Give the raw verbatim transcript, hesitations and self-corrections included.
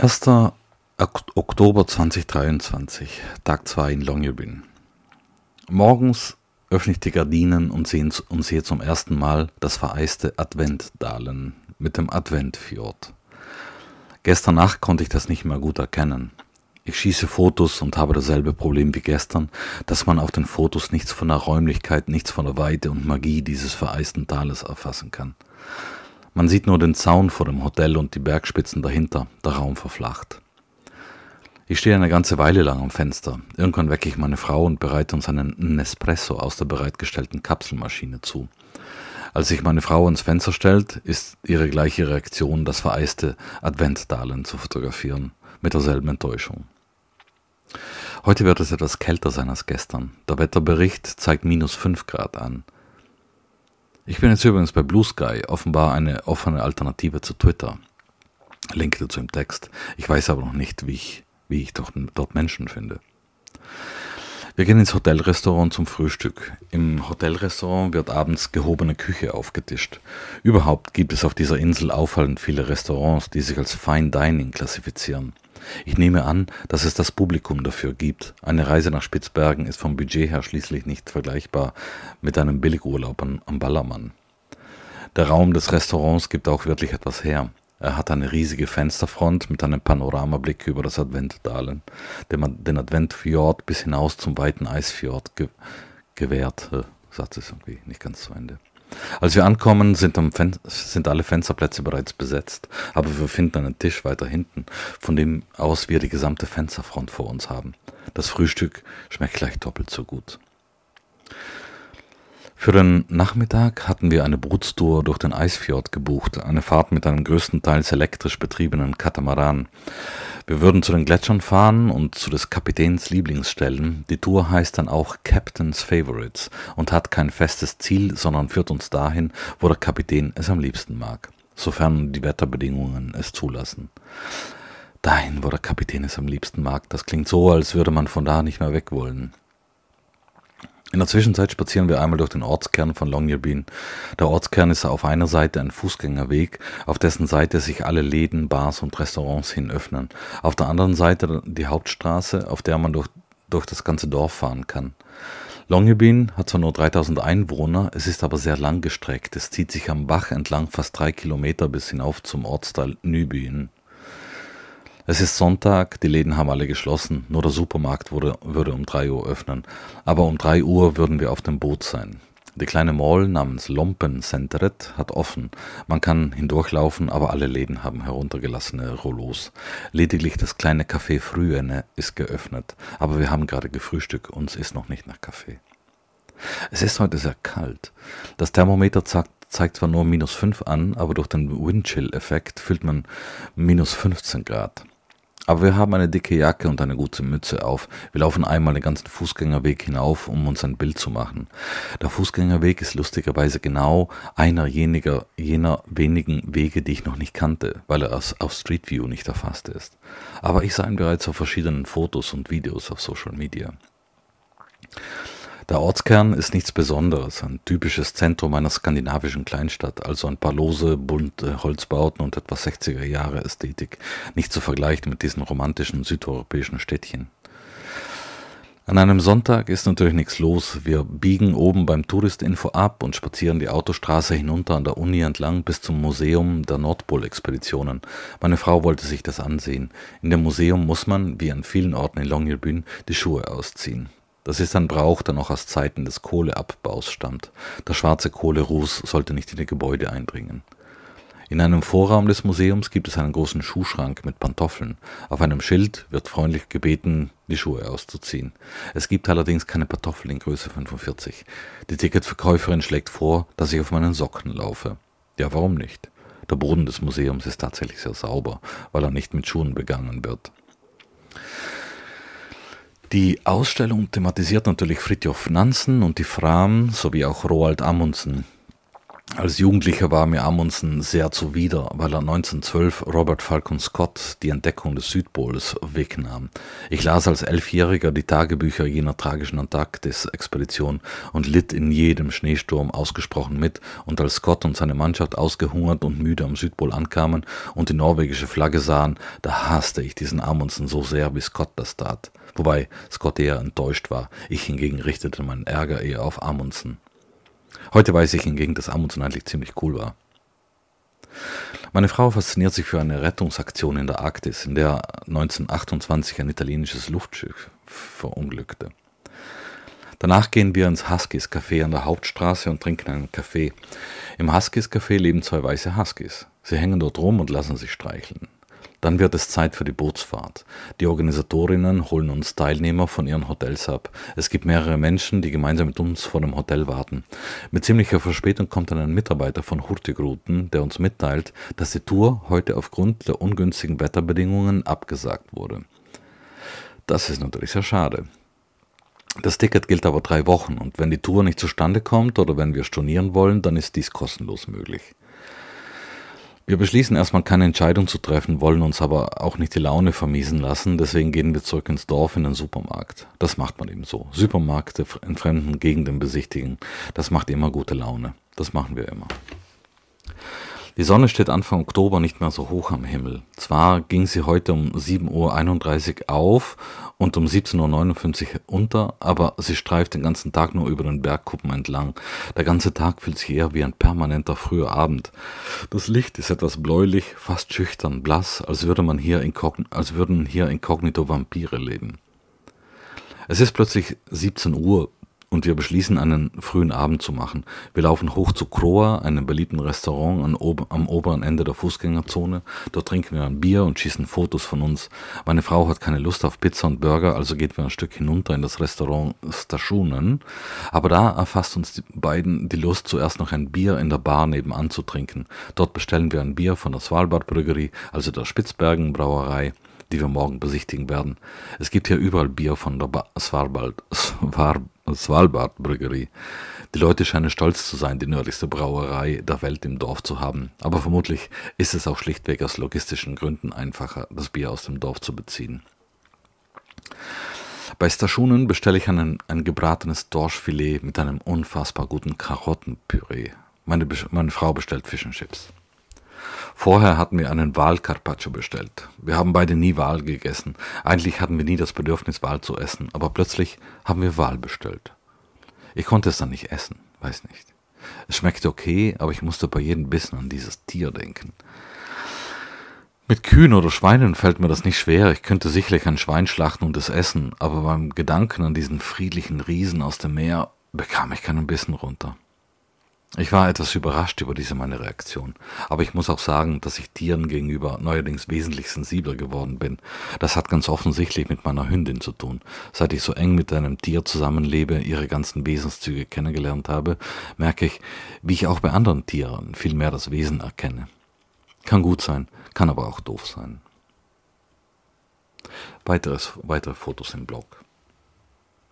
erster Oktober zweitausenddreiundzwanzig, Tag zwei in Longyearbyen. Morgens öffne ich die Gardinen und sehe, und sehe zum ersten Mal das vereiste Adventdalen mit dem Adventfjord. Gestern Nacht konnte ich das nicht mehr gut erkennen. Ich schieße Fotos und habe dasselbe Problem wie gestern, dass man auf den Fotos nichts von der Räumlichkeit, nichts von der Weite und Magie dieses vereisten Tales erfassen kann. Man sieht nur den Zaun vor dem Hotel und die Bergspitzen dahinter, der Raum verflacht. Ich stehe eine ganze Weile lang am Fenster. Irgendwann wecke ich meine Frau und bereite uns einen Nespresso aus der bereitgestellten Kapselmaschine zu. Als sich meine Frau ans Fenster stellt, ist ihre gleiche Reaktion, das vereiste Adventdalen zu fotografieren, mit derselben Enttäuschung. Heute wird es etwas kälter sein als gestern. Der Wetterbericht zeigt minus fünf Grad an. Ich bin jetzt übrigens bei Blue Sky, offenbar eine offene Alternative zu Twitter. Link dazu im Text. Ich weiß aber noch nicht, wie ich, wie ich dort, dort Menschen finde. Wir gehen ins Hotelrestaurant zum Frühstück. Im Hotelrestaurant wird abends gehobene Küche aufgetischt. Überhaupt gibt es auf dieser Insel auffallend viele Restaurants, die sich als Fine Dining klassifizieren. Ich nehme an, dass es das Publikum dafür gibt. Eine Reise nach Spitzbergen ist vom Budget her schließlich nicht vergleichbar mit einem Billigurlaub am Ballermann. Der Raum des Restaurants gibt auch wirklich etwas her. Er hat eine riesige Fensterfront mit einem Panoramablick über das Adventdalen, den Adventfjord bis hinaus zum weiten Eisfjord ge- gewährt. Der Satz ist irgendwie nicht ganz zu Ende. Als wir ankommen, sind, am Fen- sind alle Fensterplätze bereits besetzt, aber wir finden einen Tisch weiter hinten, von dem aus wir die gesamte Fensterfront vor uns haben. Das Frühstück schmeckt gleich doppelt so gut. Für den Nachmittag hatten wir eine Bootstour durch den Eisfjord gebucht, eine Fahrt mit einem größtenteils elektrisch betriebenen Katamaran. Wir würden zu den Gletschern fahren und zu des Kapitäns Lieblingsstellen. Die Tour heißt dann auch Captain's Favorites und hat kein festes Ziel, sondern führt uns dahin, wo der Kapitän es am liebsten mag, sofern die Wetterbedingungen es zulassen. Dahin, wo der Kapitän es am liebsten mag, das klingt so, als würde man von da nicht mehr weg wollen. In der Zwischenzeit spazieren wir einmal durch den Ortskern von Longyearbyen. Der Ortskern ist auf einer Seite ein Fußgängerweg, auf dessen Seite sich alle Läden, Bars und Restaurants hin öffnen. Auf der anderen Seite die Hauptstraße, auf der man durch, durch das ganze Dorf fahren kann. Longyearbyen hat zwar nur dreitausend Einwohner, es ist aber sehr lang gestreckt. Es zieht sich am Bach entlang fast drei Kilometer bis hinauf zum Ortsteil Nybyen. Es ist Sonntag, die Läden haben alle geschlossen, nur der Supermarkt würde, würde um drei Uhr öffnen, aber um drei Uhr würden wir auf dem Boot sein. Die kleine Mall namens Lompen-Centeret hat offen, man kann hindurchlaufen, aber alle Läden haben heruntergelassene Rollos. Lediglich das kleine Café Frühene ist geöffnet, aber wir haben gerade gefrühstückt, uns ist noch nicht nach Kaffee. Es ist heute sehr kalt, das Thermometer zeigt zeigt zwar nur minus fünf an, aber durch den Windchill-Effekt fühlt man minus fünfzehn Grad. Aber wir haben eine dicke Jacke und eine gute Mütze auf. Wir laufen einmal den ganzen Fußgängerweg hinauf, um uns ein Bild zu machen. Der Fußgängerweg ist lustigerweise genau einer jener, jener wenigen Wege, die ich noch nicht kannte, weil er auf Street View nicht erfasst ist. Aber ich sah ihn bereits auf verschiedenen Fotos und Videos auf Social Media. Der Ortskern ist nichts Besonderes, ein typisches Zentrum einer skandinavischen Kleinstadt, also ein paar lose, bunte Holzbauten und etwas sechziger Jahre Ästhetik, nicht zu vergleichen mit diesen romantischen südeuropäischen Städtchen. An einem Sonntag ist natürlich nichts los. Wir biegen oben beim Touristinfo ab und spazieren die Autostraße hinunter an der Uni entlang bis zum Museum der Nordpol-Expeditionen. Meine Frau wollte sich das ansehen. In dem Museum muss man, wie an vielen Orten in Longyearbyen, die Schuhe ausziehen. Das ist ein Brauch, der noch aus Zeiten des Kohleabbaus stammt. Der schwarze Kohleruß sollte nicht in die Gebäude eindringen. In einem Vorraum des Museums gibt es einen großen Schuhschrank mit Pantoffeln. Auf einem Schild wird freundlich gebeten, die Schuhe auszuziehen. Es gibt allerdings keine Pantoffeln in Größe fünfundvierzig. Die Ticketverkäuferin schlägt vor, dass ich auf meinen Socken laufe. Ja, warum nicht? Der Boden des Museums ist tatsächlich sehr sauber, weil er nicht mit Schuhen begangen wird. Die Ausstellung thematisiert natürlich Fridtjof Nansen und die Fram sowie auch Roald Amundsen. Als Jugendlicher war mir Amundsen sehr zuwider, weil er neunzehnhundertzwölf Robert Falcon Scott die Entdeckung des Südpols wegnahm. Ich las als Elfjähriger die Tagebücher jener tragischen Antarktis-Expedition und litt in jedem Schneesturm ausgesprochen mit, und als Scott und seine Mannschaft ausgehungert und müde am Südpol ankamen und die norwegische Flagge sahen, da hasste ich diesen Amundsen so sehr, wie Scott das tat. Wobei Scott eher enttäuscht war, ich hingegen richtete meinen Ärger eher auf Amundsen. Heute weiß ich hingegen, dass Amundsen eigentlich ziemlich cool war. Meine Frau fasziniert sich für eine Rettungsaktion in der Arktis, in der neunzehnhundertachtundzwanzig ein italienisches Luftschiff verunglückte. Danach gehen wir ins Huskies Café an der Hauptstraße und trinken einen Kaffee. Im Huskies Café leben zwei weiße Huskies. Sie hängen dort rum und lassen sich streicheln. Dann wird es Zeit für die Bootsfahrt. Die Organisatorinnen holen uns Teilnehmer von ihren Hotels ab. Es gibt mehrere Menschen, die gemeinsam mit uns vor dem Hotel warten. Mit ziemlicher Verspätung kommt dann ein Mitarbeiter von Hurtigruten, der uns mitteilt, dass die Tour heute aufgrund der ungünstigen Wetterbedingungen abgesagt wurde. Das ist natürlich sehr schade. Das Ticket gilt aber drei Wochen, und wenn die Tour nicht zustande kommt oder wenn wir stornieren wollen, dann ist dies kostenlos möglich. Wir beschließen erstmal keine Entscheidung zu treffen, wollen uns aber auch nicht die Laune vermiesen lassen, deswegen gehen wir zurück ins Dorf in den Supermarkt. Das macht man eben so. Supermärkte in fremden Gegenden besichtigen, das macht immer gute Laune. Das machen wir immer. Die Sonne steht Anfang Oktober nicht mehr so hoch am Himmel. Zwar ging sie heute um sieben Uhr einunddreißig auf und um siebzehn Uhr neunundfünfzig unter, aber sie streift den ganzen Tag nur über den Bergkuppen entlang. Der ganze Tag fühlt sich eher wie ein permanenter früher Abend. Das Licht ist etwas bläulich, fast schüchtern, blass, als würde man hier inkogn- als würden hier inkognito Vampire leben. Es ist plötzlich siebzehn Uhr. Und wir beschließen, einen frühen Abend zu machen. Wir laufen hoch zu Kroa, einem beliebten Restaurant an ober, am oberen Ende der Fußgängerzone. Dort trinken wir ein Bier und schießen Fotos von uns. Meine Frau hat keine Lust auf Pizza und Burger, also geht wir ein Stück hinunter in das Restaurant Stationen. Aber da erfasst uns die beiden die Lust, zuerst noch ein Bier in der Bar nebenan zu trinken. Dort bestellen wir ein Bier von der Svalbard Bryggerie, also der Spitzbergen Brauerei, die wir morgen besichtigen werden. Es gibt hier überall Bier von der ba- Svalbard, Svalbard Bryggerie. Die Leute scheinen stolz zu sein, die nördlichste Brauerei der Welt im Dorf zu haben. Aber vermutlich ist es auch schlichtweg aus logistischen Gründen einfacher, das Bier aus dem Dorf zu beziehen. Bei Stationen bestelle ich einen, ein gebratenes Dorschfilet mit einem unfassbar guten Karottenpüree. Meine, meine Frau bestellt Fish and Chips. Vorher hatten wir einen Wal-Carpaccio bestellt. Wir haben beide nie Wal gegessen. Eigentlich hatten wir nie das Bedürfnis, Wal zu essen, aber plötzlich haben wir Wal bestellt. Ich konnte es dann nicht essen, weiß nicht. Es schmeckte okay, aber ich musste bei jedem Bissen an dieses Tier denken. Mit Kühen oder Schweinen fällt mir das nicht schwer. Ich könnte sicherlich ein Schwein schlachten und es essen, aber beim Gedanken an diesen friedlichen Riesen aus dem Meer bekam ich keinen Bissen runter. Ich war etwas überrascht über diese meine Reaktion, aber ich muss auch sagen, dass ich Tieren gegenüber neuerdings wesentlich sensibler geworden bin. Das hat ganz offensichtlich mit meiner Hündin zu tun. Seit ich so eng mit einem Tier zusammenlebe, ihre ganzen Wesenszüge kennengelernt habe, merke ich, wie ich auch bei anderen Tieren viel mehr das Wesen erkenne. Kann gut sein, kann aber auch doof sein. Weiteres, weitere Fotos im Blog.